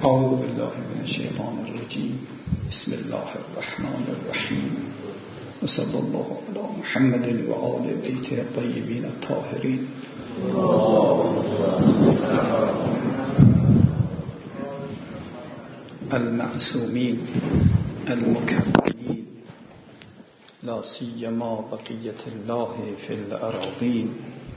اعوذ بالله من الشیطان الرجیم. بسم الله الرحمن الرحیم و صلی الله علی محمد و آل بیت الطیبین الطاهرین. المعصومین المکرمین لا سیما بقیة الله فی الأراضین.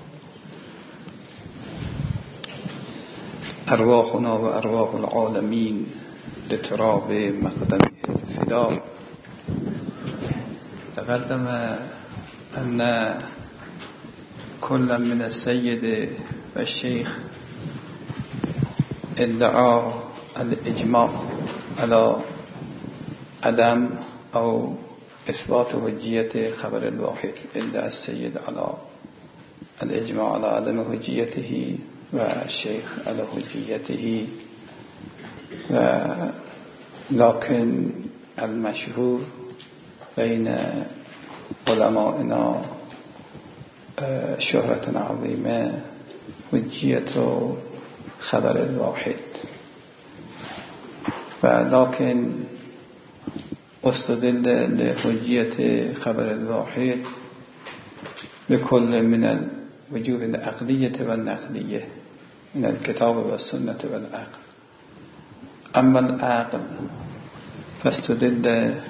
ارواحنا و ارواح العالمین لتراب مقدم الفداء. تقدم ان كل من السيد والشيخ ادعى الاجماع على عدم او اثبات حجیت خبر الواحد. ادعى السيد على الاجماع على عدم حجیته و الشيخ على حجیته، لكن المشهور بين علمائنا شهرة عظيمة حجية خبر الواحد، ولكن استدل لحجية خبر الواحد بكل من الوجوه العقلية والنقلية من الكتاب والسنة والعقل. أما العقل فاستدل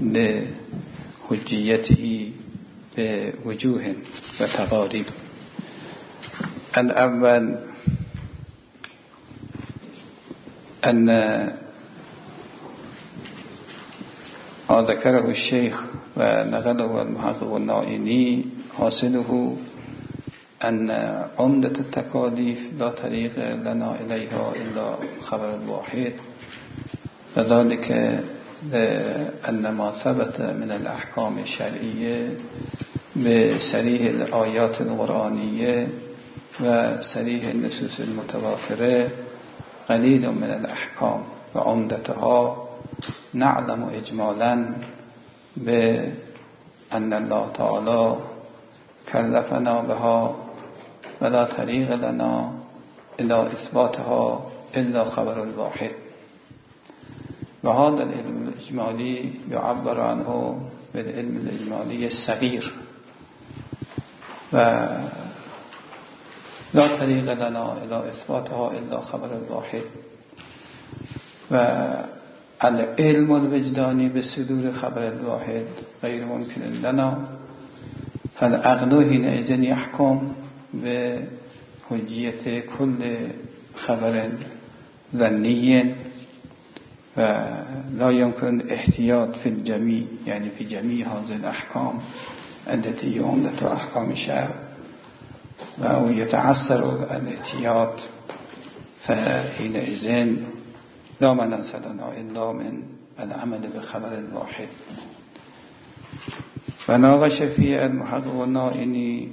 لحجيته بوجوه وتقاريب. الأول أن ما ذكره الشيخ ونقله المحقق النائینی حاصله أن عمدة التكاليف لا طريق لنا إليها إلا خبر الواحد، وذلك لأن ما ثبت من الأحكام الشرعية بصريح الآيات القرآنية وصريح النصوص المتواترة قليل من الأحكام، وعمدتها نعلم إجمالا بأن الله تعالى كلفنا بها ولا طريق لنا إلى إثباتها إلا خبر الواحد. وهذا العلم الإجمالي يعبر عنه بالعلم الإجمالي الصغير، ولا طريق لنا إلى إثباتها إلا خبر الواحد. والعلم الوجداني بصدور خبر الواحد غير ممكن لنا، فالعقل حينئذ يحكم بحجية كل خبر ظني، ولا يمكن احتياط في الجميع، يعني في جميع هذه الأحكام التي هي عمدة أحكام الشرع، ويتعثر الاحتياط، فحينئذ لا مناص لنا إلا من العمل بخبر الواحد. وناقش في المحقق النائینی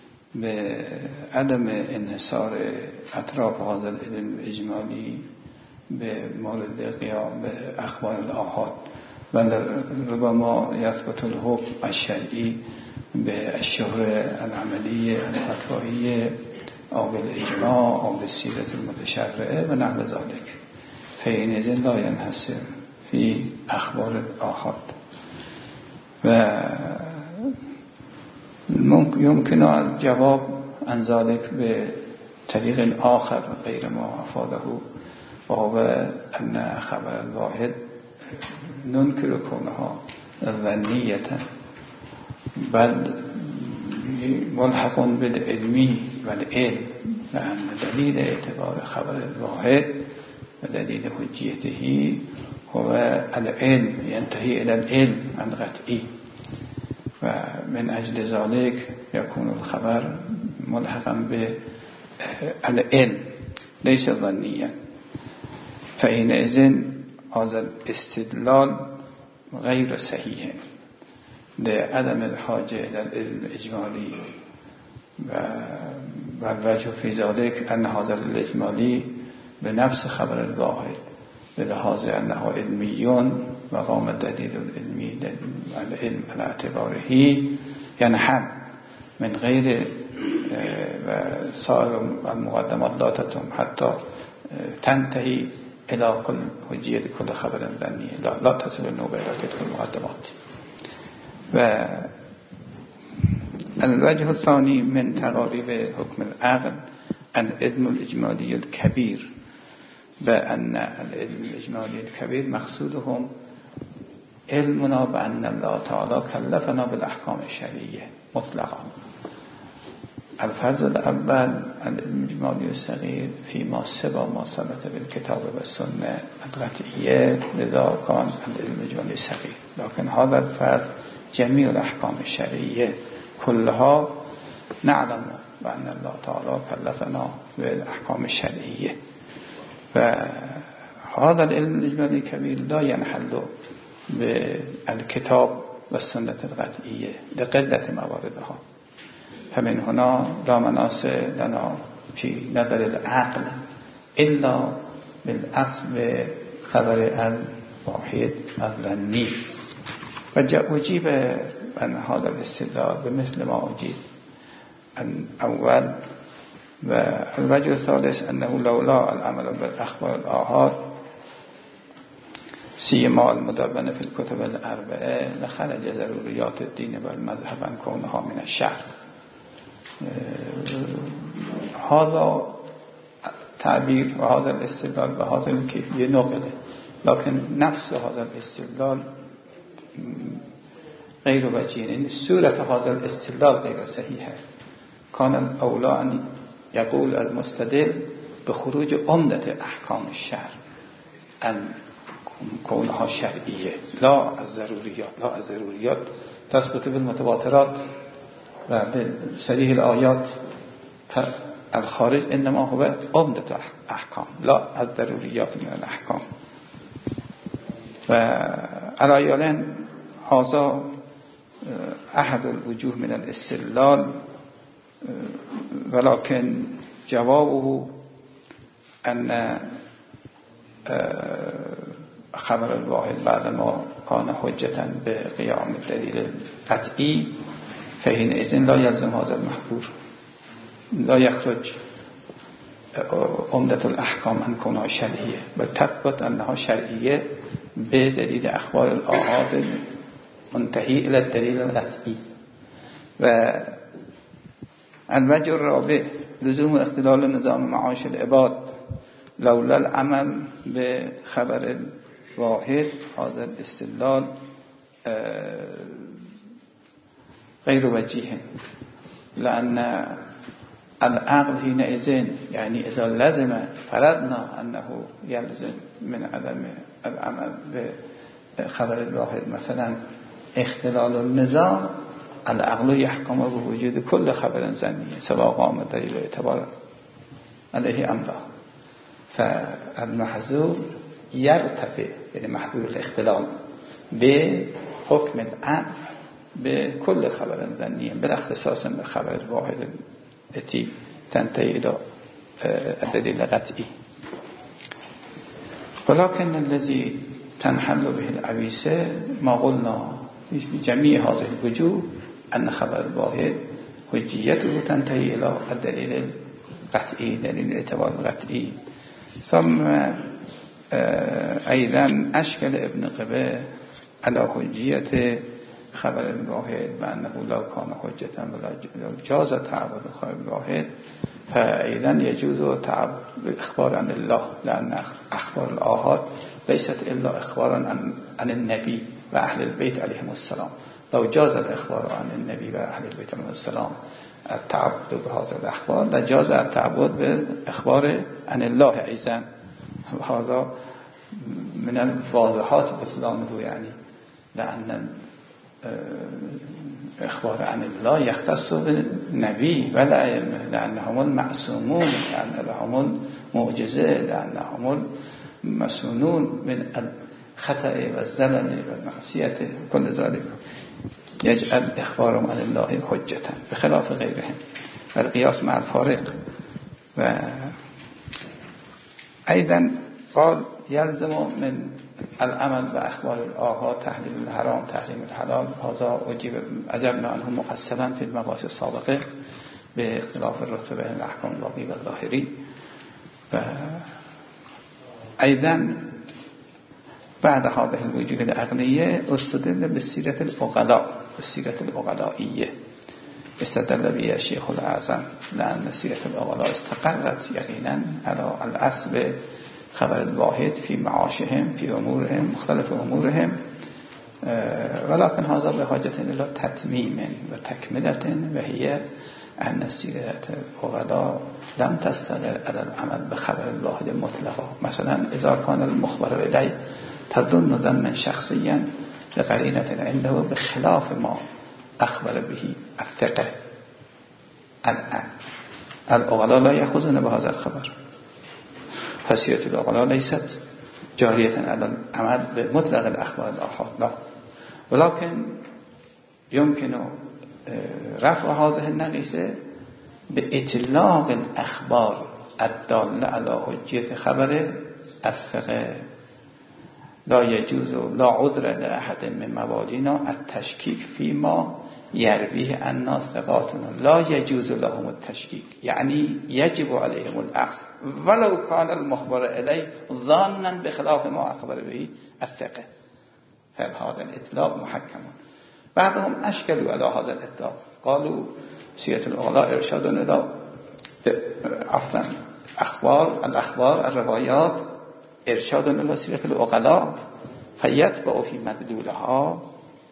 بعدم انحصار اطراف هذا العلم الإجمالي بمورد قيام بأخبار الآحاد، بل ربما يثبت الحكم الشرعي بالشهرة العملية الفتوائية أو بالإجماع أو بالسيرة المتشرعة ونحو ذلك، فحينئذ لا ينحصر في أخبار الآحاد. يمكن الجواب عن ذلك بطريق آخر غير ما أفاده، وهو أن خبر الواحد ننكر كونها ظنية، بل ملحق بالعلم والعلم، لأن دليل اعتبار خبر الواحد ودليل حجيته هو العلم، ينتهي إلى العلم القطعي، ومن أجل ذلك يكون الخبر ملحقا بالعلم ليس ظنيا. فحينئذ هذا الاستدلال غير صحيح لعدم الحاجة إلى العلم الإجمالي، والوجه في ذلك أن هذا الإجمالي بنفس خبر الواحد بلحاظ أنه علمي وقام الدليل العلمي العلم على اعتباره ينحل من غير سائر المقدمات لا تتم حتى تنتهي الى كل حجیه کل خبر ظنی لا تصل النوبه الى تلك المقدمات. و الوجه الثاني من تقاريب حكم العقل العلم الإجمالي الكبير، بأن العلم الإجمالي الكبير مقصودهم علمنا بأن الله تعالى كلفنا بالأحكام الشرعية مطلقا. الفرض الأول العلم الإجمالي الصغير فيما سبق ما ثبت بالكتاب والسنة القطعية، لذا كان العلم الإجمالي الصغير. لكن هذا الفرض جميع الأحكام الشرعية كلها نعلم بأن الله تعالى كلفنا بالأحكام الشرعية. وهذا العلم الإجمالي الكبير لا ينحل بالكتاب والسنة القطعية لقلة مواردها. فمن هنا لا مناص لنا في نظر العقل إلا بالأخذ بخبر الواحد الظني. وأجيب أن هذا الاستدلال بمثل ما أجيب الأول. والوجه الثالث أنه لولا العمل بالأخبار الآحاد سيما المدونة في الكتب الأربعة لخرج ضروريات الدين والمذهب عن كونها من الشرع. هذا تعبير وهذا الاستدلال بهذا الكيفية نقله، لكن نفس هذا الاستدلال غير وجيه، يعني صورة هذا الاستدلال غير صحيحة. كان الأولى أن يقول المستدل بخروج عمدة أحكام الشرع أن كونها شرعية لا الضروريات. لا الضروريات تثبت بالمتواترات وبصريح الآيات، فالخارج إنما هو عمدة أحكام لا الضروريات من الأحكام. وعلى أيالين هذا أحد الوجوه من الاستدلال، ولكن جوابه أن خبر الواحد بعدما كان حجة بقيام الدليل القطعي فحينئذ لا يلزم هذا المحظور، لا يخرج عمدة الأحكام أن كونها شرعية، بل تثبت أنها شرعية بدليل أخبار الآحاد منتهي إلى الدليل القطعي. والوجه الرابع لزوم اختلال نظام معاش العباد لولا العمل بخبر الواحد. هذا الاستدلال غير وجيه، لأن العقل حينئذ يعني إذا لزم فرضنا أنه يلزم من عدم العمل بخبر الواحد مثلا اختلال النظام، العقل يحكم بوجود كل خبر ظني سواء قام دليل اعتبار عليه أم لا. فالمحظور يرتفع يعني محظور الاختلال بحكم العقل بكل خبر ظني بلا اختصاص بخبر الواحد التي تنتهي إلى الدليل القطعي. ولكن الذي تنحل به العويسة ما قلنا بجميع هذه الوجوه أن خبر الواحد حجيته تنتهي إلى الدليل القطعي دليل الاعتبار القطعي. ثم أيضا أشكل ابن قبه على حجية خبر الواحد بأنه لو كان حجة ولو جاز تعبد خبر الواحد فأيضا يجوز تعبد بالإخبار عن الله، لأن أخبار الآحاد ليست إلا إخبارا عن النبي وأهل البيت عليهم السلام. لو جاز الإخبار عن النبي وأهل البيت عليهم السلام التعبد بهذا الأخبار لجاز التعبد بالإخبار عن الله أيضا. هذا من الواضحات بطلانه، يعني لأن إخبار عن الله يختص بالنبي والأئمة لأنهم المعصومون، لأن لهم المعجزة، لأنهم المسنون من الخطأ والزلل والمعصية وكل ذلك يجعل إخبارهم عن الله حجة بخلاف غيرهم والقياس مع الفارق. وأيضا قال يلزم من العمل بأخبار الآحاد تحليل الحرام تحريم الحلال. هذا أجبنا عنه مفصلا في المباحث السابقة باختلاف الرتبة بين الأحكام الواقعي والظاهري. أيضا بعد هذه الوجوه العقلية استدل بالسيرة العقلاء، بالسيرة العقلائية استدل بها الشيخ الأعظم، لأن سيرة العقلاء استقرت يقينا على الأخذ بخبر الواحد في معاشهم، في أمورهم، مختلف أمورهم، ولكن هذا بحاجة إلى تتميم وتكملة، وهي أن سيرة العقلاء لم تستقر على العمل بخبر الواحد مطلقا. مثلا إذا كان المخبر إليه تظن ظنا شخصيا لقرينة عنده بخلاف ما أخبر به الثقة، العقلاء لا يأخذون بهذا الخبر، فسيرة العقلاء ليست جارية على العمل بمطلق الأخبار الآحاد، لا، ولكن يمكن رفع هذه النقيصة بإطلاق الأخبار الدالة على حجية خبر الثقة. لا يجوز لا عذر لأحد من موالينا التشكيك فيما يرويه عنا ثقاتنا، لا يجوز لهم التشكيك، يعني يجب عليهم الأخذ ولو كان المخبر إليه ظانا بخلاف ما أخبر به الثقة، فهذا الإطلاق محكم. بعضهم أشكلوا على هذا الإطلاق، قالوا سيرة العقلاء إرشاد إلى الأخبار الروايات إرشاد إلى سيرة العقلاء، فيتبع في مدلولها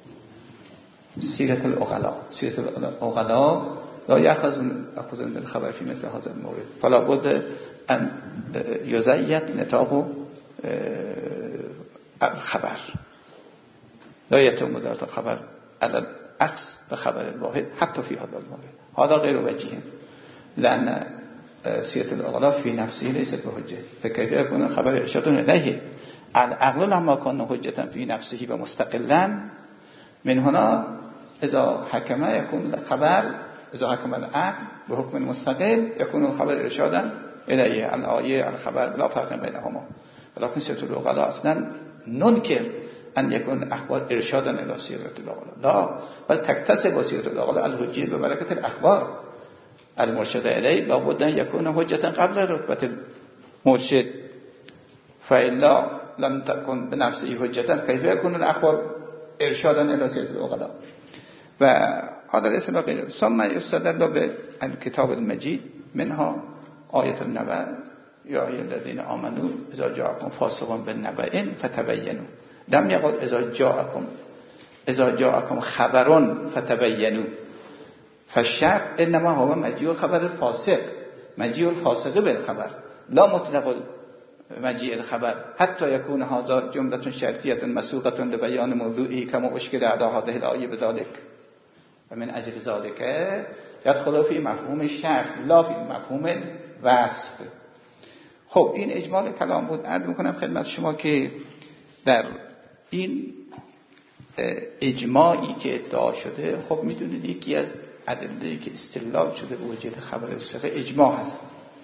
سيرة العقلاء. سيرة العقلاء لا يأخذون الخبر في مثل هذا المورد، فلا بد أن يزيد نطاق الخبر، لا يتم دارت الخبر على الأخذ بخبر الواحد حتى في هذا المورد. هذا غير وجيه، لأن سيرة العقلاء في نفسه ليست بحجة، فكيف يكون الخبر إرشاد إليه؟ العقل لما كان حجة في نفسه ومستقلا، من هنا إذا حكم يكون الخبر، إذا حكم العقل بحكم مستقل يكون الخبر إرشادا إليه، الآية الخبر بلا فرق بينهما. ولكن سيرة العقلاء أصلا ننكر أن يكون الأخبار إرشادا إلى سيرة العقلاء، لا، بل تكتسب سيرة العقلاء الحجية ببركة الأخبار. المرشد إليه لابد أن يكون حجة قبل رتبة المرشد، فإلا لم تكن بنفسه حجة كيف يكون الأخبار إرشادا إلى سيرة العقلاء؟ وهذا الاسم غير. ثم يستدل بالكتاب المجيد منها آية النبأ، يا أيها الذين آمنوا إذا جاءكم فاسق بالنبأ فتبينوا، لم يقل إذا جاءكم خبر فتبينوا، فالشرط إنما هو مجيء الخبر الفاسق، مجيء الفاسق بالخبر، لا مطلق مجيء الخبر، حتى يكون هذا جملة شرطية مسوقة لبيان موضوعه كما أشكل على هذه الآية بذلك، ومن أجل ذلك يدخل في مفهوم الشرط لا في مفهوم الوصف. خب این اجمال کلام بود. عرض میکنم خدمت شما که در این اجماعی که ادعا شده، خب میدونید یکی از ادله‌ای که استدلال شده به وجود خبر ثقه اجماع هست.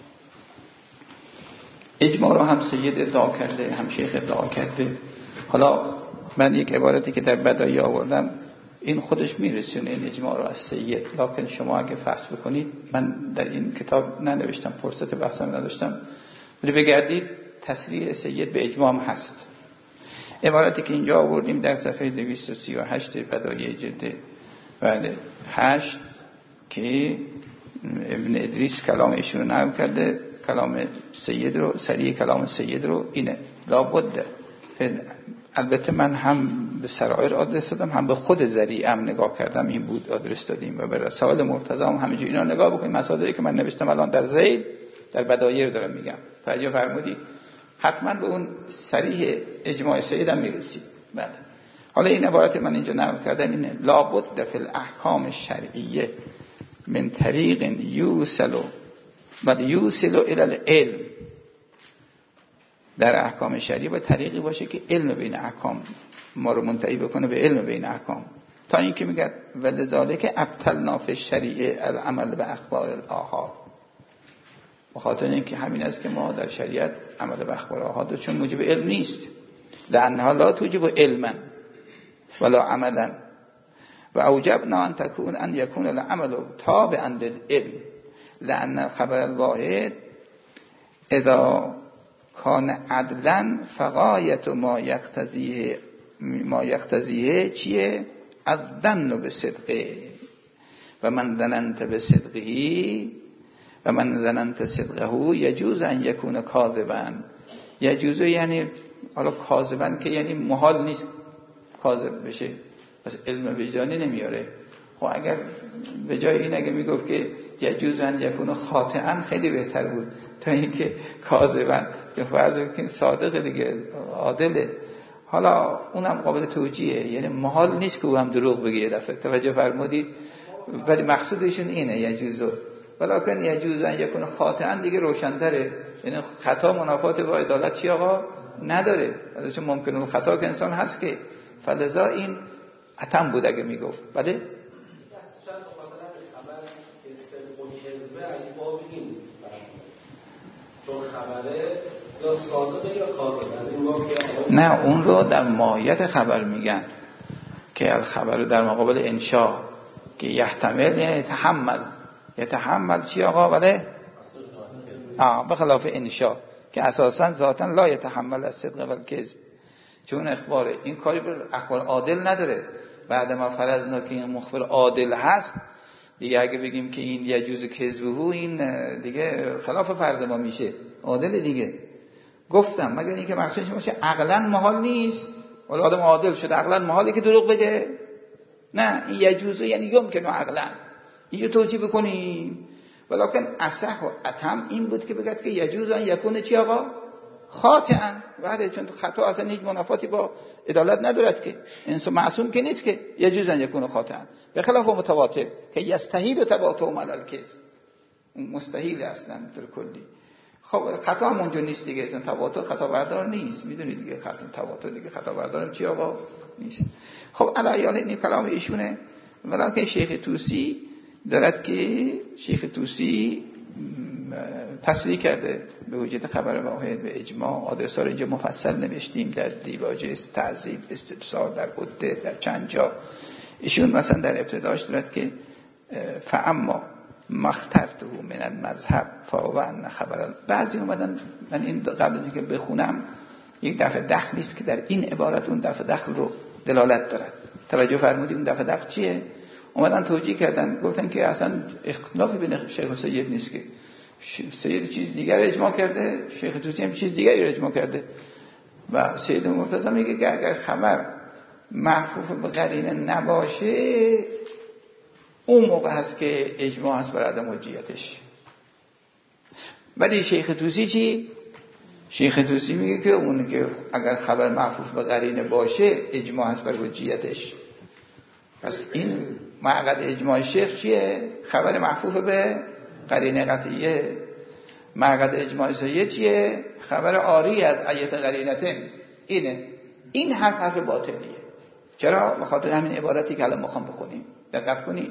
اجماع رو هم سید ادعا کرده، هم شیخ ادعا کرده. حالا من یک عبارتی که در بدایع آوردم این خودش میرسونه این اجماع رو از سید، لکن شما اگه فحص بکنید، من در این کتاب ننوشتم، فرصت بحثم نداشتم، ولی بگردید تصریح سید به اجماع هست. عبارتی که اینجا آوردیم در صفحه 238 بدایع جلد 8 که ابن ادریس کلام ایشون رو نقل کرده، کلام سید رو، سریع کلام سید رو اینه لابد. البته من هم به سرائر آدرس دادم، هم به خود ذریعم نگاه کردم، این بود آدرس دادیم، و به رسائل مرتضی هم همینجوری اینا نگاه بکنید. مصادری که من نوشتم الان در ذیل در بدایع دارم میگم، توجه فرمودید، حتما به اون صریح اجماع سید هم میرسید. بله. حالا این عبارت من اینجا نقل کردم اینه: لابد فی الاحکام الشرعیه من طریق یوصل الی العلم. در احکام شرعی با طریقی باشه که علم بین احکام ما رو منتهی بکنه به علم بین احکام، تا اینکه میگه ولذالک ابطلنا فی الشریعه العمل به اخبار الاحاد. بخاطر اینکه همین است که ما در شریعت عمل به اخبار احاد چون موجب علم نیست، لانها لا توجب علما ولا عملا، و اوجبنا ان یکون العمل تابعا للعلم، لان خبر الواحد اذا کان عدلا فغایت ما یقتضیه چیه؟ الظن بصدقه و من ظننت بصدقه و من ظننت صدقه یجوز ان یکون کاذبا. یجوز یعنی حالا کاذبا که یعنی محال نیست کاذب بشه، پس علم وجدانی نمیاره. خب اگر به جای این اگه میگفت که یجوز ان یکون خاطئا خیلی بهتر بود تا اینکه کاذبا، که فرض کنید صادق دیگه عادله، حالا اونم قابل توجیهه، یعنی محال نیست که او هم دروغ بگه یه دفعه. توجه فرمودید؟ ولی مقصودشون اینه یجوزو، ولکن یجوز ان یکون خاطئا دیگه روشن‌تره، یعنی خطا منافات با عدالت چی آقا نداره، البته ممکنه خطا که انسان هست که فلذا این اتم بود اگه میگفت. بله چون خبره یا صادقه یا کاذب، از این باب نه اون رو در ماهیت خبر میگن که الخبر در مقابل انشاء که یحتمل یعنی یتحمل چی آقا؟ بله بخلاف انشاء که اساسا ذاتاً لا یتحمل الصدق والکذب، چون اخبار این کاری بر اخبار عادل نداره. بعد ما فرضنا که این مخبر عادل هست دیگه، اگه بگیم که این یجوز کذبه این دیگه خلاف فرض ما میشه، عادل دیگه. گفتم مگر اینکه مقصودش باشه عقلاً محال نیست، ولی آدم عادل شده عقلاً محاله که دروغ بگه. نه این یجوز یعنی یمکنه عقلاً اینجا توجیه بکنیم، ولکن اصح و اتم این بود که بگد که یجوز ان یکونه چی آقا؟ خاطئا. بله چون خطا اصلا هیچ منافاتی با عدالت ندارد که، انسان معصوم که نیست که یجوز ان یکونه خاطئا، به خلاف متواتر که یستحیل تباطؤ علی الکذب، مستحیل اصلا در کلی. خب خطا هم اونجا نیست دیگه، چون تواتر خطا بردار نیست، میدونید دیگه، تواتر دیگه خطا بردارم چی آقا نیست. خب علایال این کلام ایشونه، ولکن شیخ طوسی دارد که شیخ طوسی تصریح کرده به وجود خبر واحد به اجماع. آدرس ها رو اینجا مفصل نوشتیم در دیباج تعذیب استفسار در عده در چند جا. ایشون مثلا در ابتداش دارد که فاما مخترته من المذهب فهو ان خبر. بعضی اومدن، من این قبل از اینکه بخونم یک دفعه دخل نیست که در این عبارت اون دفعه دخل رو دلالت دارد. توجه فرمودید اون دفعه دخل چیه؟ اومدن توجیه کردن، گفتن که اصلا اختلافی بین شیخ و سید نیست که سید چیز دیگر اجماع کرده، شیخ طوسی هم چیز دیگری اجماع کرده. و سید مرتضی میگه که اگر خبر محفوف به قرینه نباشه اون موقع هست که اجماع هست بر عدم حجیتش. ولی شیخ طوسی چی؟ شیخ طوسی میگه که اون که اگر خبر محفوف به قرینه باشه اجماع هست بر حجیتش. پس این معقد اجماع شیخ چیه؟ خبر محفوف به قرینه قطعیه. معقد اجماع سید چیه؟ خبر عاری از ایت قرینتن. اینه. این حرف باطلیه. چرا؟ به خاطر همین عبارتی که الان میخوام بخونیم. دقت کنید.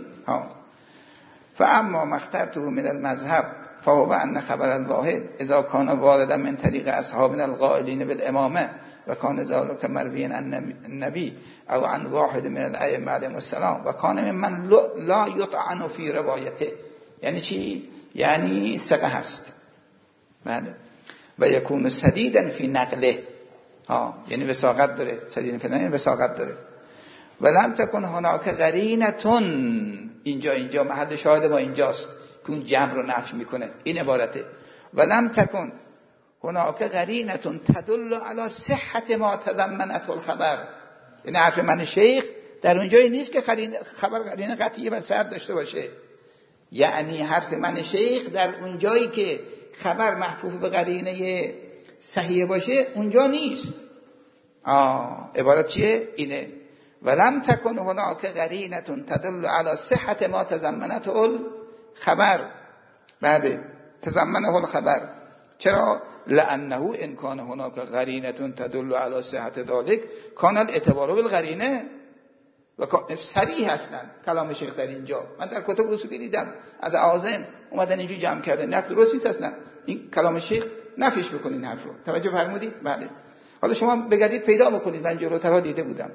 فاما مخترته من المذهب فهو ان خبر الواحد اذا كان واردا من طریق اصحابنا القائلین بالامامه و کان ذلك مرویا عن النبی او عن واحد من الائمه علیهم السلام و کان ممن لا یطعن فی روایته. یعنی چی؟ یعنی ثقه هست. بله. و یکون سدیدا فی نقله. یعنی وثاقت داره. سدیدا فی نقله وثاقت داره. ولم تکن هناک قرینتون. اینجا محل شاهد ما اینجاست که اون جمع رو نفی میکنه. این عبارته. ولم تکن هناک قرینتون تدل علی صحت ما تضمنته الخبر. این حرف من شیخ در اونجایی نیست که خبر قرینه قطعی و صحت داشته باشه. یعنی حرف من شیخ در اونجایی که خبر محفوف به قرینه صحیح باشه اونجا نیست. عبارت چیه؟ اینه. ولم تکن هناک قرینتون تدل علی صحت ما تضمنته الخبر. بعد تضمنه الخبر. چرا؟ لانه ان کان هناک قرینتون تدل علی صحت ذلک کان الاعتبار بالقرینه. و صریح هستن کلام شیخ در اینجا. من در کتب اصولی دیدم از اعاظم اومدن اینجوری جمع کردن. نه درست هستن. این کلام شیخ نفیش بکنین حرف رو. توجه فرمودید؟ بله. حالا شما بگردید پیدا بکنید، من جلوترها دیده بودم.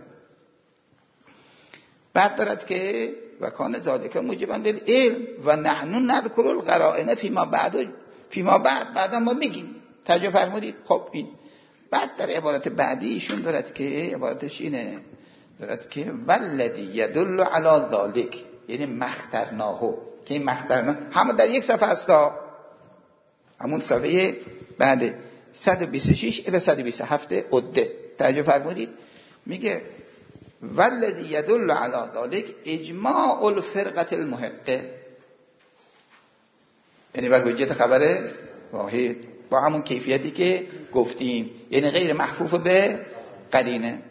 بعد دارد که و کان ذالک موجبا للعلم و نحن نذکر القرائن فيما بعد بعدا ما میگیم. توجه فرمودید. خب این بعد در عبارت بعدی ایشون دارد که عبارتش اینه، دارد که والذی یدل علی ذالک، یعنی مخترناهو، که این مخترنا همون در یک صفحه است، همون صفحه بعد 126 الی 127 عده. توجه فرمودید میگه والذی یدل علی ذالک اجماع الفرقه المحقه، یعنی بر حجت خبر واحد با همون کیفیتی که گفتیم، یعنی غیر محفوف به قرینه.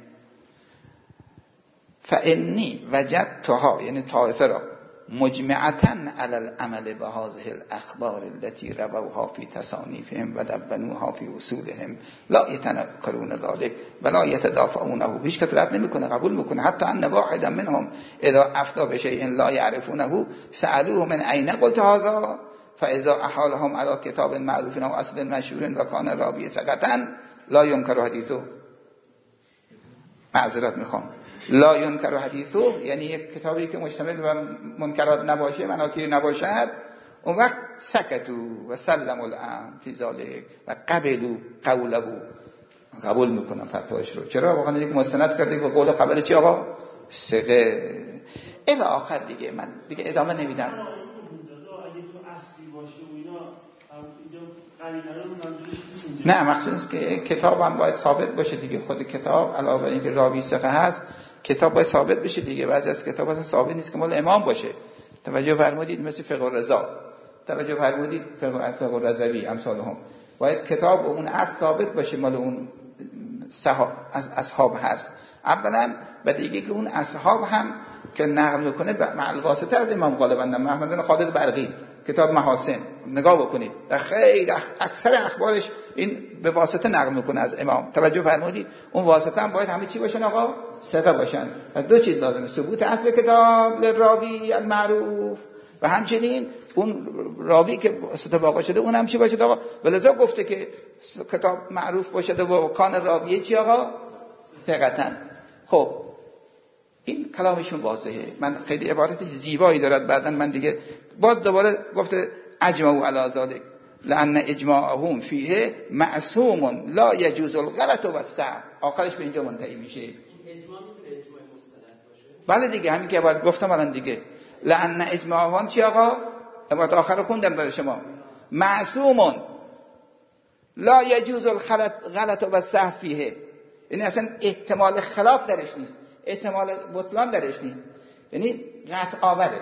فانی وجدتها، یعنی طائفه را مجمعتاً علی العمل بهذه الاخبار التي رووها في تصانیفهم و دونوها في اصولهم لا يتنكرون ذلك ولا يتدافعونه. هیچ کس رد نمیکنه، قبول میکنه. حتی ان واحدا منهم اذا افتى بشيء لا يعرفونه سالوه من اين قلت هذا فاذا احالهم على كتاب معروف او اصل مشهور وكان راوی ثقة لا ينكر حديثه. معذرت میخوام، لا ينكر حدیثه یعنی یک کتابی که مشتمل بر منکرات نباشه، مناکیر نباشد، اون وقت سکتو و سلموا الامر فی ذلک و قبلوا قوله، قبول میکنن فتواش رو. چرا؟ واقعا یک مستند کرده به قول خبر چی آقا؟ ثقه الی آخر. دیگه من دیگه ادامه نمیدم. نه مقصود است که کتاب هم باید ثابت باشه دیگه. خود کتاب علاوه بر اینکه راوی ثقه هست، کتاب باید ثابت بشه دیگه. بعضی از کتاب اصلا ثابت نیست که مال امام باشه. توجه فرمودید؟ مثل فقه الرضا، توجه فرمودید؟ فقه الرضوی امثالهم. باید کتاب اون اصل ثابت باشه مال اون از اصحاب هست اولا، و دیگه که اون اصحاب هم که نقل میکنه مع الواسطه از امام غالبا. محمد بن خالد برقی کتاب محاسن نگاه بکنید، در خیلی اکثر اخبارش این به واسطه نقل میکنه از امام. توجه فرمودید؟ اون واسطه هم باید همه چی باشن آقا؟ ثقه باشن. و دو چیز لازمه: ثبوت اصل کتاب للراوی المعروف، و همچنین اون راوی که واسطه واقع شده اون هم چی باشه آقا؟ ولذا گفته که کتاب معروف باشه و کان راویه چی آقا؟ ثقتن. خب این کلامشون واضحه. من خیلی عبارت زیبایی دارد، بعدن من دیگه باز دوباره گفته اجمعوا علی ذلک لان اجماعهم فیه معصوم لا یجوز الغلط و السهو. آخرش به اینجا منتهی میشه. این اجماع میتونه اجماع مستند باشه؟ بله دیگه، همین که عبارت گفتم الان دیگه. لان اجماعهم چی آقا؟ عبارت آخر خوندم برای شما. معصوم لا یجوز الغلط و السهو فیه، یعنی اصلا احتمال خلاف درش نیست، احتمال بطلان درش نیست، یعنی قطع آوره.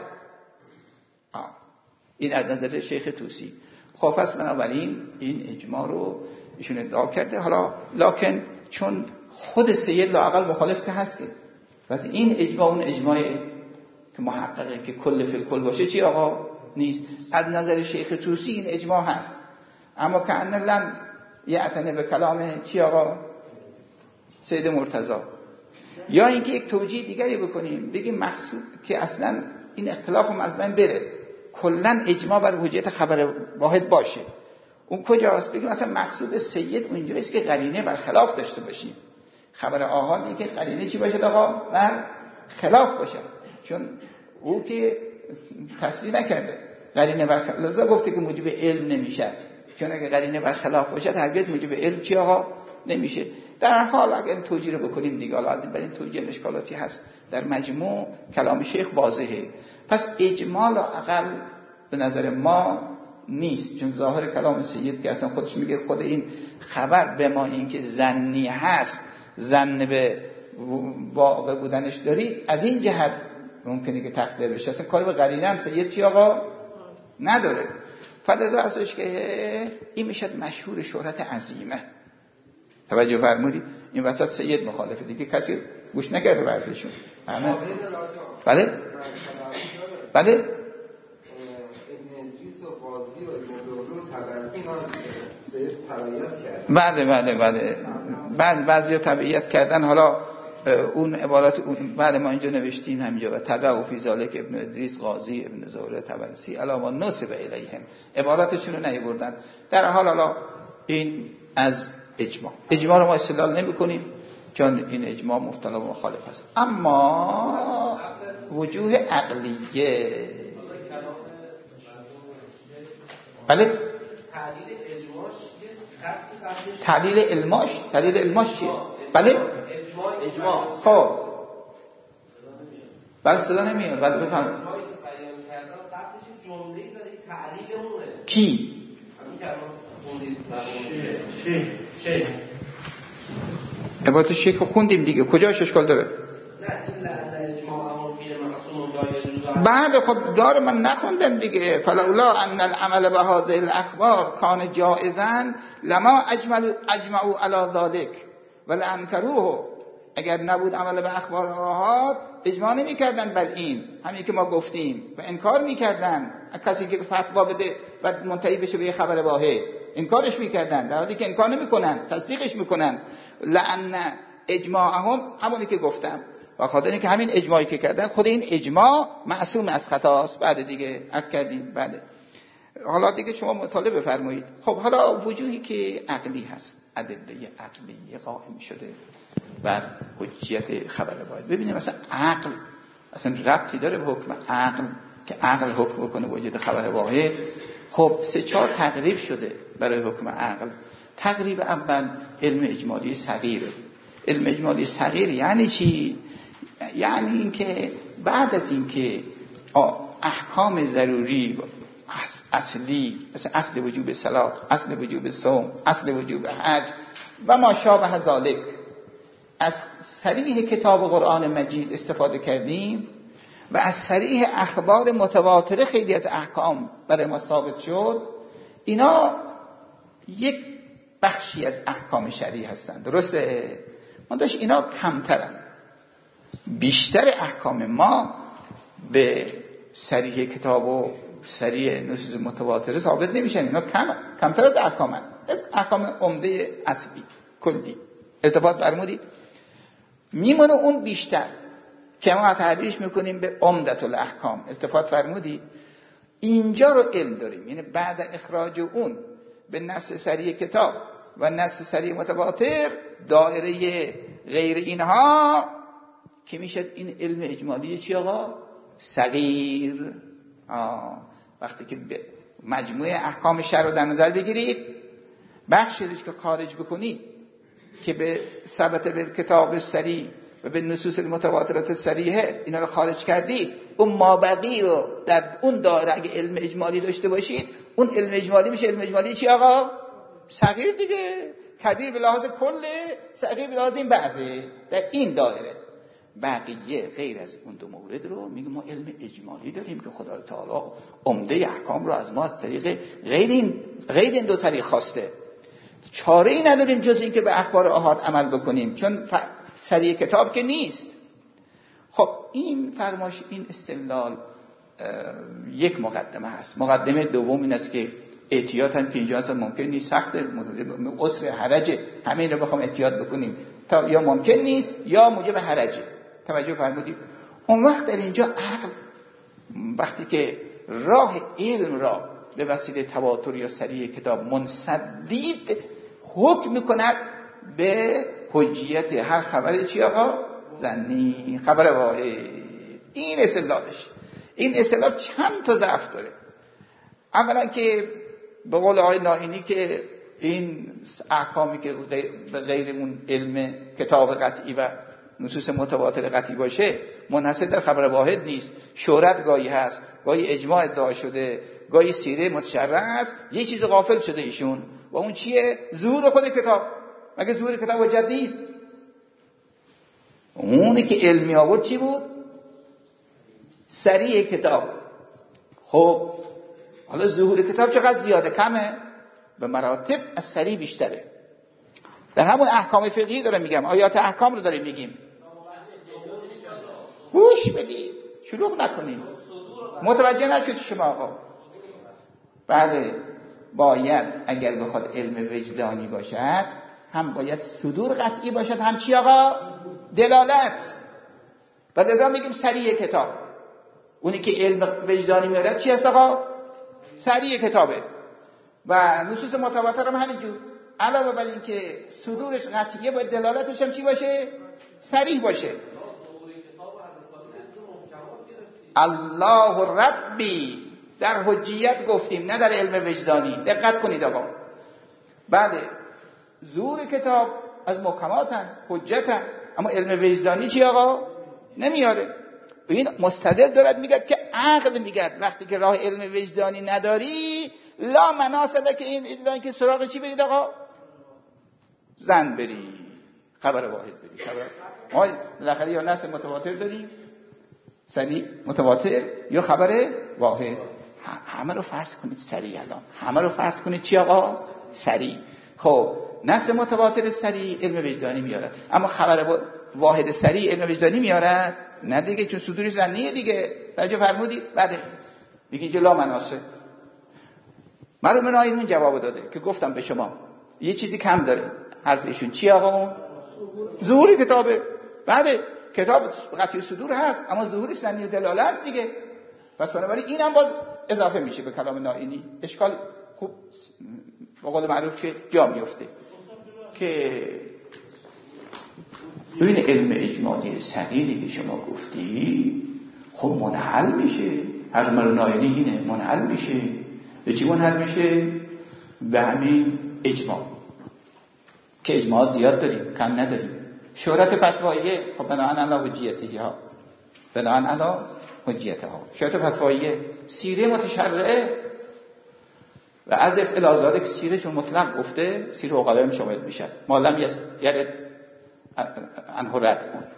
این از نظر شیخ طوسی. خب پس بنابراین این اجماع رو ایشون ادعا کرده. حالا لکن چون خود سید لااقل مخالف که هست، که پس این اجماع اون اجماعی که محققه که کل فی الکل باشه چی آقا؟ نیست. از نظر شیخ طوسی این اجماع هست، اما که ان لم یعتنی به کلام چی آقا؟ سید مرتضی. یا اینکه یک توجیه دیگری بکنیم، بگیم مقصود که اصلا این اختلاف هم از بین بره، کلن اجماع بر حجت خبر واحد باشه. اون کجاست؟ بگیم مثلا مقصود سید اونجاییست که قرینه بر خلاف داشته باشیم. خبر آحادی که قرینه چی باشه آقا؟ بر خلاف باشه، چون او که تصریح نکرده قرینه بر خلاف. لذا گفته که موجب علم نمیشه، چون اگه قرینه بر خلاف باشه هرگز موجب علم چی آقا؟ نمیشه. در حال اگر توجیه رو بکنیم دیگه، حالا بر این توجیه اشکالاتی هست، در مجموع کلام شیخ واضحه. پس اجماع لااقل به نظر ما نیست، چون ظاهر کلام سید که اصلا خودش میگه خود این خبر به ما این که ظنی هست، ظن به واقع بودنش دارید، از این جهت ممکنه که تخبیر بشه. اصلا کاری به قرینه هم سید چی آقا نداره. فلذا اساس که این میشد مشهور شهرت عظیمه. توجه فرمودید؟ این وسط سید مخالفه دیگه، کسی گوش نکرده به حرفشون. بله بله بله. بعد بعضی تبعیت کردن. حالا اون عبارات اون بعد ما اینجا نوشتیم همینجا: و تبع فی ذلک ابن ادریس قاضی ابن زهره طبرسی علاوه نسب الیهم. عباراتشون رو نیاوردن. در حال این از اجماع رو ما استدلال نمی‌کنیم، چون این اجماع مبتلا به مخالف است. اما وجوه عقلیه، بله، تعلیل اجماعش تعلیل علماش چیه؟ بله؟ اجماع. خب بله صدا نمیاد. بله بفرمایید. کی؟ عبارت شیخ خوندیم دیگه، کجاش اشکال داره؟ بعد خب داره من نخوندم دیگه. فلولا ان العمل به هذه الاخبار کان جائزا لما اجمعوا علی ذلك ولانکروه. اگر نبود عمل به اخبار آحاد اجماع نمی‌کردن بر این، همین که ما گفتیم، و انکار می‌کردن. کسی که فتوا بده و منتهی بشه به یه خبر واحد انکارش می‌کردن، در حالی که انکار نمی‌کنن، تصدیقش می‌کنن. لأن اجماعهم، همونی که گفتم، و خاطر اینکه همین اجماعی که کردن، خود این اجماع معصوم از خطاست. بعد دیگه عرض کردیم. بعد حالا دیگه شما مطالعه بفرمایید. خب حالا وجوهی که عقلی هست، ادله عقلی قائم شده بر حجیت خبر واحد. ببینید مثلا عقل اصلا ربطی داره به حکم عقل که عقل حکم بکنه وجود خبر واحد؟ خب 3-4 تقریب شده برای حکم عقل. تقریب اول علم اجمالی صغیره. علم اجمالی صغیر یعنی چی؟ یعنی اینکه بعد از اینکه احکام ضروری اصلی مثل اصل وجوب صلات، اصل وجوب صوم، اصل وجوب حج و ما شابه ذالک از صریح کتاب قرآن مجید استفاده کردیم و از صریح اخبار متواتره خیلی از احکام برای ما ثابت شد، اینا یک بخشی از احکام شرعی هستند. درسته؟ من داشت اینا کمترن. بیشتر احکام ما به صریح کتاب و صریح نصوص متواتره ثابت نمیشن. اینا کمتر از احکامن. احکام عمده اصلی کلی ارتباط فرمودید، میمونه اون بیشتر که ما تعبیرش میکنیم به عمدة الاحکام. التفات فرمودید اینجا رو علم داریم، یعنی بعد اخراج اون به نص صریح کتاب و نص صریح متواتر دایره غیر اینها که میشد این علم اجمالی چی آقا؟ صغیر. وقتی که مجموعه احکام شرع رو در نظر بگیرید، بخشی که خارج بکنید که به ثبت به کتاب صریح و به نصوص المتواترات صریحه اینا رو خارج کردید، اون مابقی رو در اون دایره اگه علم اجمالی داشته باشید، اون علم اجمالی میشه علم اجمالی چی آقا؟ صغیر دیگه. کبیر به لحاظ کله، صغیر به لحاظ این بعضه. در این دایره بقیه غیر از اون دو مورد رو میگه ما علم اجمالی داریم که خدای تعالی عمده احکام رو از ما از طریق غیر این دو طریق خواسته. چاره ای نداریم جز این که به اخبار آحاد عمل بکنیم، چون صریح کتاب که نیست. خب این فرمایش، این استدلال یک مقدمه هست. مقدمه دوم این است که احتیاط هم که اینجا اصلا ممکن نیست، سخته، عسر حرجه، همه این رو بخوام احتیاط بکنیم تا یا ممکن نیست یا موجب حرجه. توجه فرمودید؟ اون وقت در اینجا عقل وقتی که راه علم را به وسیله تواتر یا صریح کتاب منسدید حکم میکند به حجیت هر خبر چی آقا؟ ظنی، خبر واحد. این استدلالش. این استدلال چند تا ضعف داره. اولا که به قول آقای نائینی که این احکامی که به غیر اون علم کتاب قطعی و نصوص متواتر قطعی باشه منحصر در خبر واحد نیست. شهرت گاهی هست، گاهی اجماع ادعا شده، گاهی سیره متشرع است. یه چیز غافل شده ایشون و اون چیه؟ ظهور خود کتاب. مگه ظهور کتاب حجت نیست؟ اونی که علمی آورد چی بود؟ صریح کتاب. خب حالا ظهور کتاب چقدر زیاده؟ کمه؟ به مراتب از صریح بیشتره. در همون احکام فقهی دارم میگم، آیات احکام رو داریم میگیم. گوش بدید، شلوغ نکنید، متوجه نشید شما آقا. بعد باید اگر بخواد علم وجدانی باشد هم باید صدور قطعی باشد، هم چی آقا؟ دلالت. و لذا میگیم صریح کتاب. اونی که علم وجدانی میارد چی هست آقا؟ صریح کتابه. و نصوص متواتر هم همینجور. علاوه بر این که صدورش قطعیه باید دلالتش هم چی باشه؟ صریح باشه. الله ربی در حجیت گفتیم، نه در علم وجدانی. دقت کنید آقا، بله ظهور کتاب از محکماتن، حجتن، اما علم وجدانی چی آقا؟ نمیاره. این مستدل دارد میگه که عقل میگه وقتی که راه علم وجدانی نداری لا مناسله که این که سراغ چی برید آقا؟ زن بری، خبر واحد بری. ما بالاخره یا نص متواتر داریم سریع متواتر یا خبر واحد. همه رو فرض کنید سریع، الان همه رو فرض کنید چی آقا؟ سریع. خب نص متواتر سریع علم وجدانی میارد، اما خبر واحد سریع علم وجدانی میارد؟ نه دیگه، چون صدور ظنیه دیگه. توجه فرمودید؟ بله دیگه اینجا لا مناسه. مرحوم نایینی جواب داده که گفتم به شما یه چیزی کم داره. حرف ایشون چی آقا؟ ظهور کتابه. بله کتاب قطعی صدور هست، اما ظهور ظنی دلاله است دیگه. پس بنابراین اینم باز اضافه میشه به کلام نایینی. اشکال خوب به قول معروف که جا میفته که این علم اجمالی صغیری که شما گفتی خب منحل میشه. هر مرحوم نایینی اینه منحل میشه. به چی منحل میشه؟ به همین اجماع که اجماعات زیاد داریم، کم نداریم. شهرت فتواییه خب بناهن علا حجیته ها، بناهن علا حجیته ها. شهرت فتواییه سیره متشرعه و از الازاره که سیره چون مطلق گفته سیره اقلام شامل میشن. مالم یرد انه رد کن،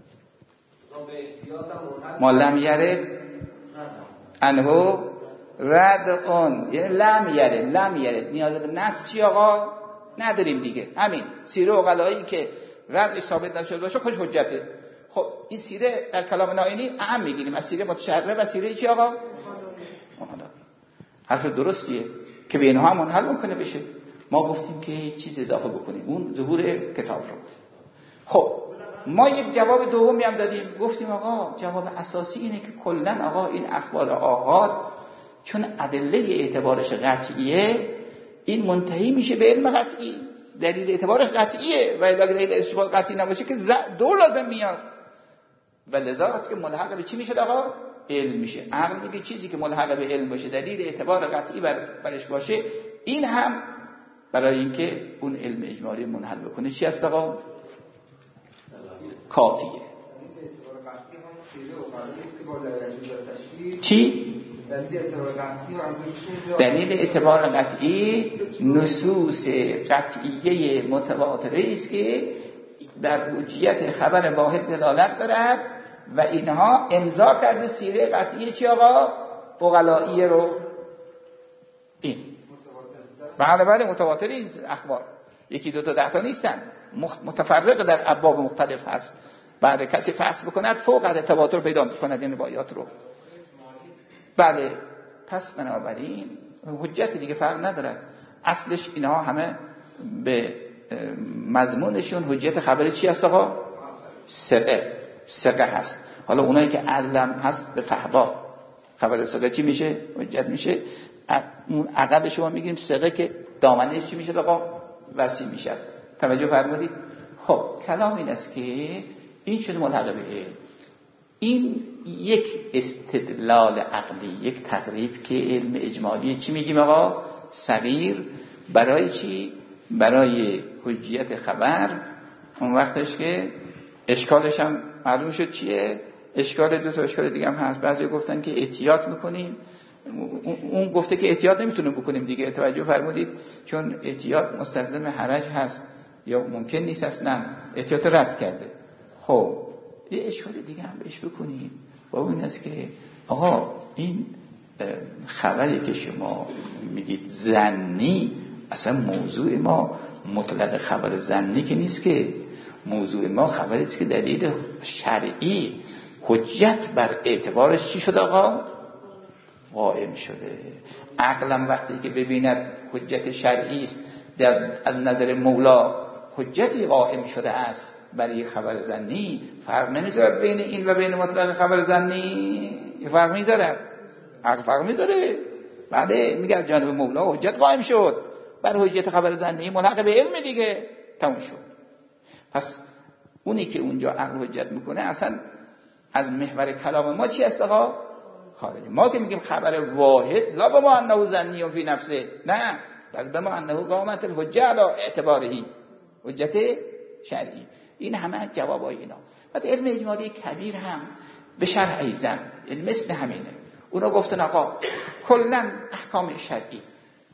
مالم یرد انه رد اون، یعنی لم یرد نیاز به نص چی آقا؟ نداریم دیگه. همین سیره اقلایی که ردش ثابت نشده باشه خوش حجته. خب این سیره در کلام نایینی اهم میگیریم از سیره متشرعه و سیره چی آقا؟ محاله. حرف درستیه که به اینها منحل ممکنه بشه. ما گفتیم که یک چیز اضافه بکنیم، اون ظهور کتاب رو. خب ما یک جواب دومی هم دادیم، گفتیم آقا جواب اساسی اینه که کلا آقا این اخبار آحاد چون ادله اعتبارش قطعیه این منتهی میشه به علم قطعی. دلیل اعتبارش قطعیه و اگه دلیل اعتبار قطعی نباشه که دو لازم میاد و لذا است که ملحق به چی میشه آقا؟ علم میشه. عقل میگه چیزی که ملحق به علم باشه دلیل اعتبار قطعی برش باشه، این هم برای اینکه اون علم اجمالی منحل بکنه چی هست آقا؟ کافیه. چی؟ دلیل اعتبار قطعی نصوص قطعیه متواتره است که در حجیت خبر واحد دلالت دارد و اینها امضا کرده سیره قطعی چی آقا؟ اقلائیه رو. این بله متواتر این اخبار یکی دو تا ده تا نیستن، متفرق در ابواب مختلف هست. بعد کسی فحص بکند فوق از تواتر پیدا می‌کند این روایات رو. بله پس بنابراین حجت دیگه فرق نداره. اصلش اینها همه به مضمونشون حجت خبری چی هست آقا؟ ثقه هست. حالا اونایی که عدلم هست به فحوا خبر ثقه چی میشه؟ حجت میشه. اون عقب شما میگیم ثقه که دامنش چی میشه آقا؟ وسیع میشه. توجه فرمودید؟ خب کلام این است که این شده ملحق به علم. این یک استدلال عقلی، یک تقریب که علم اجمالی چی میگیم آقا؟ صغیر. برای چی؟ برای حجیت خبر. اون وقتش که اشکالش هم معلوم شد چیه؟ اشکال دو تا اشکال دیگه هم هست. بعضی گفتن که احتیاط میکنیم، اون گفته که احتیاط نمیتونیم بکنیم دیگه. توجه فرمودید؟ چون احتیاط مستلزم حرج هست یا ممکن نیست اصلا، احتیاط رد کرده. خب یه اشکال دیگه هم بهش بکنید و اون است که آقا این خبری که شما میگید ظنی، اصلا موضوع ما مطلق خبر ظنی که نیست، که موضوع ما خبری است که دلیل شرعی حجت بر اعتبارش چی شده آقا؟ قائم شده. عقلم وقتی که ببیند حجت شرعی است در نظر مولا حجتی قائم شده است برای خبر ظنی، فرق نمیذاره بین این و بین مطلق خبر ظنی. فرق میذاره، عقل فرق میذاره. بعد میگه جانب مولا حجت قائم شد بر حجت خبر ظنی، ملحق به علم دیگه، تموم شد. پس اونی که اونجا عقل حجت میکنه اصلا از محور کلام ما چی است آقا؟ خارج. ما که میگیم خبر واحد لا به ما انه ظنی فی نفسه، نه، بل بما انه قامت الحجه علی اعتبارهی، حجت شرعی. این همه جوابای اینا. بعد علم اجمالی کبیر هم به شرع ایزن، یعنی مثل همینه. اونا گفتن آقا کلا احکام شرعی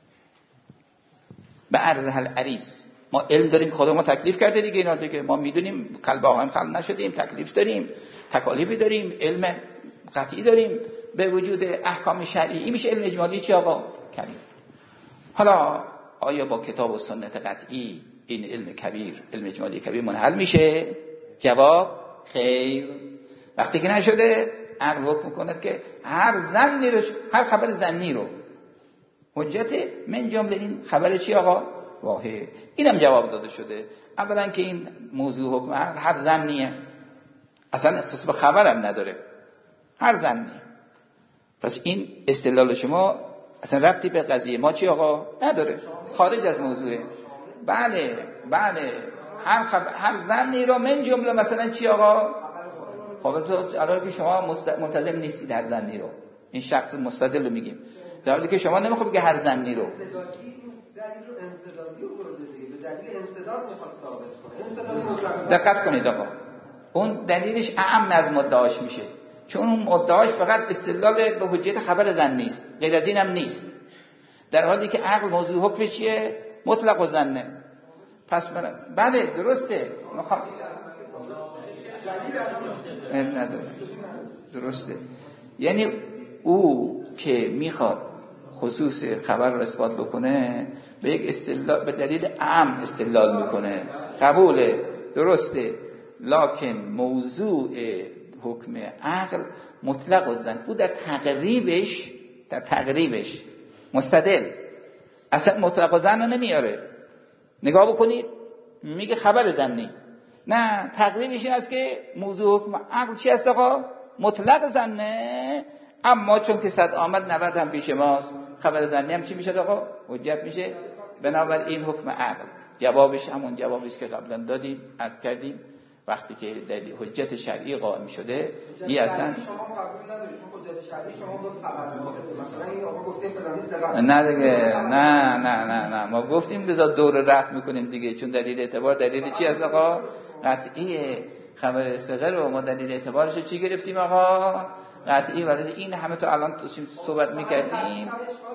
به عرض العریض، ما علم داریم، خدا ما تکلیف کرده دیگه اینا دیگه، ما میدونیم کلبه هم خلق نشدیم، تکلیف داریم، تکالیفی داریم، علم قطعی داریم به وجود احکام شرعی. این میشه علم اجمالی چی آقا؟ کبیر. حالا آیا با کتاب و سنت قطعی این علم کبیر، علم اجمالی کبیر منحل میشه؟ جواب خیر. وقتی که نشده عقل حکم کند که هر ظنی رو، هر خبر ظنی رو حجت، من جمله این خبر چی آقا؟ واحد. اینم جواب داده شده. اولا که این موضوع حکم هر ظنیه، اصلا اختصاص به خبرم نداره، هر ظنی. پس این استدلال شما اصلا ربطی به قضیه ما چی آقا نداره، خارج از موضوعه. بله هر ظنی رو من جمله مثلا چی آقا؟ خب تو الان که شما ملتزم نیستید هر ظنی رو، این شخص مستدل رو میگیم، در حالی که شما نمیخواد بگی هر ظنی رو. دقت کنید آقا، اون دلیلش اعم از مدعاش میشه، چون اون مدعاش فقط استدلال به حجیت خبر ظنی است، غیر از این هم نیست، در حالی که عقل موضوع حکم چیه؟ مطلق و ظنه. پس بله درسته، درسته، یعنی او که میخواد خصوص خبر رو اثبات بکنه به یک استدلال، به دلیل عام استدلال میکنه، قبوله، درسته، لکن موضوع حکم عقل مطلق و ظن، او در تقریبش مستدل، اصلا مطلق و ظن رو نمیاره. نگاه بکنید میگه خبر ظنی، نه، تقریبش این است که موضوع حکم عقل چی است آقا؟ مطلق ظنه، اما چون که 100 آمد 90 هم پیش ماست، خبر ظنی هم چی میشه آقا؟ حجت میشه. بنابراین حکم عقل جوابش همون جوابیست که قبلا دادیم، عرض کردیم، وقتی که حجت شرعی قائم شده این اصلا شما قبول ندارید، چون حجت شرعی شما باز خبر می‌کنید، مثلا این آقا گفتیم فلانی ثقه، نه دیگه، نه ما گفتیم لذا دور رفع میکنیم دیگه، چون دلیل اعتبار دلیل چی است آقا؟ قطعیه. خبر استقرار رو ما دلیل اعتبارش چی گرفتیم آقا؟ قطعی. ولی این همه تو الان تو صحبت میکردیم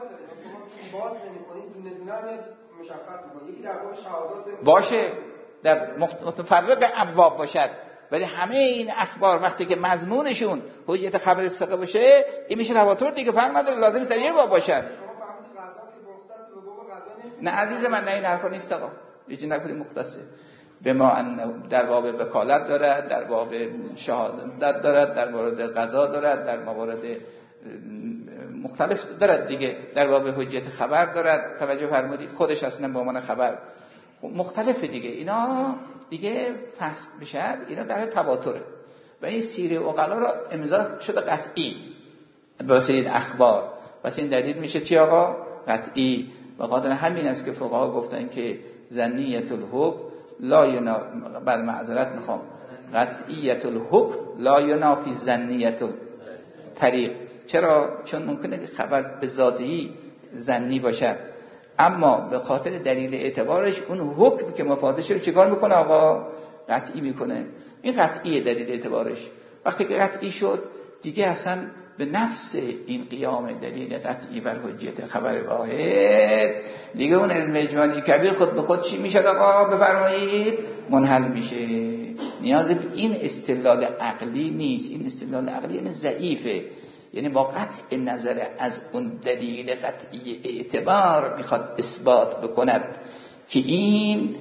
باشه، در متفرق ابواب باشد، ولی همه این اخبار وقتی که مضمونشون حجت خبر ثقه باشه این میشه تواتر دیگه، فرق نداره، لازم در یک باب باشد. نه عزیز من، نه این حرفا نیست آقا، هیچ نکنید مختصه به ما در باب وکالت دارد، در باب شهادت دارد، در مورد قضا دارد، در موارد مختلف دارد دیگه، در باب حجت خبر دارد. توجه فرمودید خودش اصلا به عنوان خبر مختلفه دیگه، اینا دیگه فحص بشه، اینا در تواتره و این سیر عقلا را امضا شده قطعی واسه این اخبار، واسه این دلیل میشه چی آقا؟ قطعی. و قادر همین است که فقها گفتن که ظنیت الحکم لا ینافی، بل معذرت میخوام، قطعیت الحکم لا ینافی ظنیت الطریق. چرا؟ چون ممکنه که خبر به ذاتی ظنی باشد، اما به خاطر دلیل اعتبارش اون حکم که مفادش رو چیکار میکنه آقا؟ قطعی میکنه. این قطعی دلیل اعتبارش. وقتی که قطعی شد دیگه اصلا به نفس این قیام دلیل قطعی بر حجت خبر واحد دیگه اون علم اجمالی کبیر خود به خود چی میشه آقا؟ بفرمایید منحل میشه. نیاز به این استدلال عقلی نیست. این استدلال عقلی یعنی ضعیفه، یعنی با قطع نظر از اون دلیل قطعی اعتبار میخواد اثبات بکند که این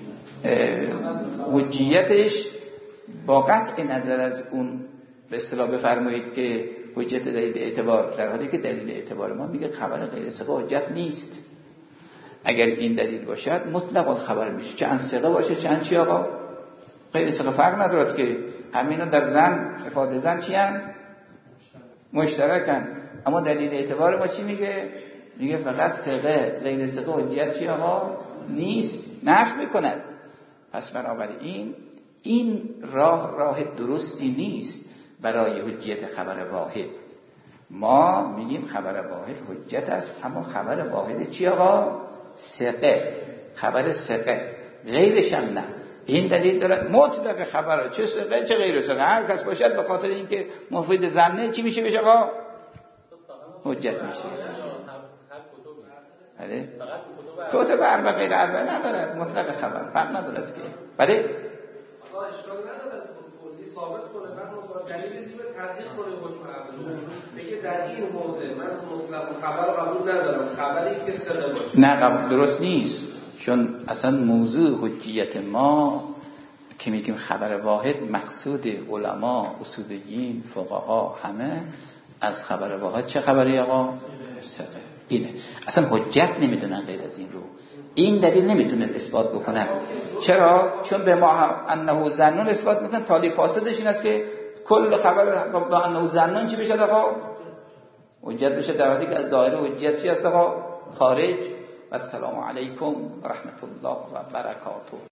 حجیتش با قطع نظر از اون به اصطلاح بفرمایید که حجت دلیل اعتبار، در حالی که دلیل اعتبار ما میگه خبر غیر ثقه حجت نیست. اگر این دلیل باشد مطلق الخبر میشه، چه ان ثقه باشه چه ان چی آقا؟ غیر ثقه فرق ندارد که همینو در زن افاده زن چی ان؟ مشترکن. اما دلیل اعتبار ما چی میگه؟ میگه فقط ثقه، غیر ثقه حجت چی آقا؟ نیست، نفی میکند. پس بنابراین این راه درستی نیست برای حجیت خبر واحد. ما میگیم خبر واحد حجت است، اما خبر واحد چی آقا؟ ثقه، خبر ثقه، غیرش هم نه. این دلیل داره مطلق خبره، چه ثقه چه غیر ثقه، هر کس باشد به خاطر اینکه مفید ظنه چی میشه بشه آقا؟ حجت میشه. بله کتب اربعه غیر اربعه ندارد، مطلق خبر فرق ندارد که. بله آقا اشکال نداره کلی ثابت کنه، بعد با دلیل دیگه تصدیق کنه حکم عقلی، میگه در این موضع من مطلق خبر قبول ندارم، خبری که ثقه باشه. نه درست نیست، چون اصلا موضوع حجیت ما که میگیم خبر واحد، مقصود علما، اصولیین، فقها همه از خبر واحد چه خبری آقا؟ ثقه. اینه اصلا حجت نمیدونن غیر از این رو. این دلیل نمیتونه اثبات بکنن. چرا؟ چون به ما انه ظنون اثبات میکنن، تالی فاسدش این است که کل خبر با انه ظنون چی بشه آقا؟ حجت بشه، در حالی که از دایره حجت چی است آقا؟ خارج. و السلام علیکم و رحمت الله و برکاته.